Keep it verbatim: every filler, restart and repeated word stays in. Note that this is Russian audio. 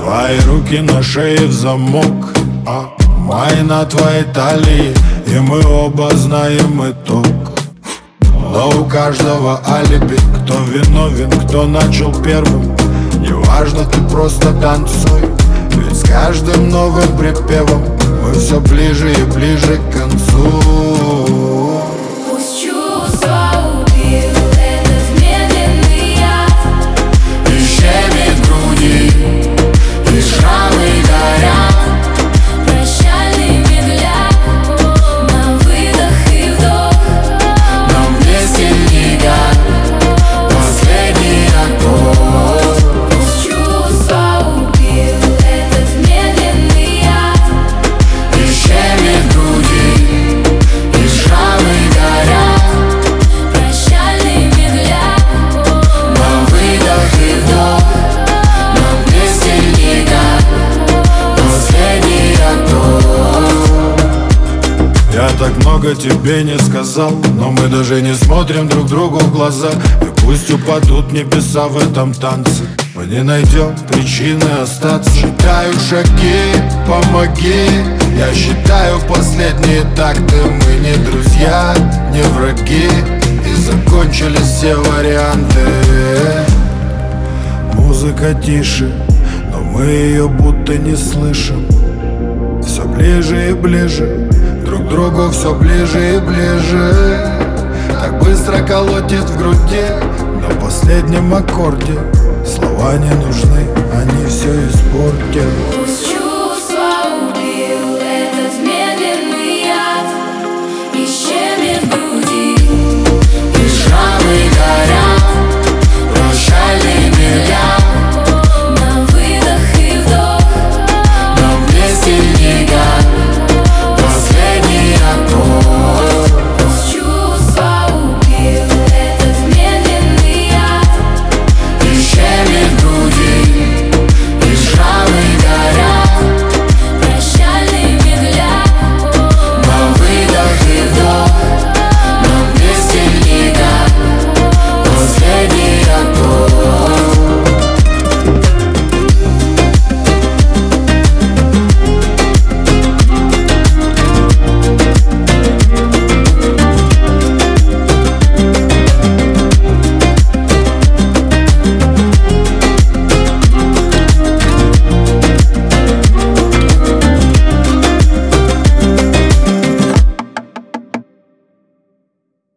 Твои руки на шее в замок, а мои на твоей талии, и мы оба знаем итог. Но у каждого алиби, кто виновен, кто начал первым. Неважно, ты просто танцуй, ведь с каждым новым припевом мы все ближе и ближе к концу. Пусть чувства убил этот медленный яд, И щемит в груди, и шрамы горят. прощальный медляк, на выдох и вдох. Нам вместе мигать последний аккорд. Пусть чувства убил этот медленный яд, И щемит в груди, и шрамы горят. прощальный медляк, На выдох и вдох, нам вместе мигать последний аккорд. Я так много тебе не сказал, но мы даже не смотрим друг другу в глаза. И пусть упадут небеса в этом танце, мы не найдем причины остаться. Считаю шаги, помоги. Я считаю последние такты. Мы не друзья, не враги, и закончились все варианты. Музыка тише, но мы ее будто не слышим. Все ближе и ближе, друг к другу все ближе и ближе. Так быстро колотит в груди на последнем аккорде. Слова не нужны, они все испортят. пусть чувства убил этот медленный яд, и щемит в груди, И шрамы горят, прощальный медляк.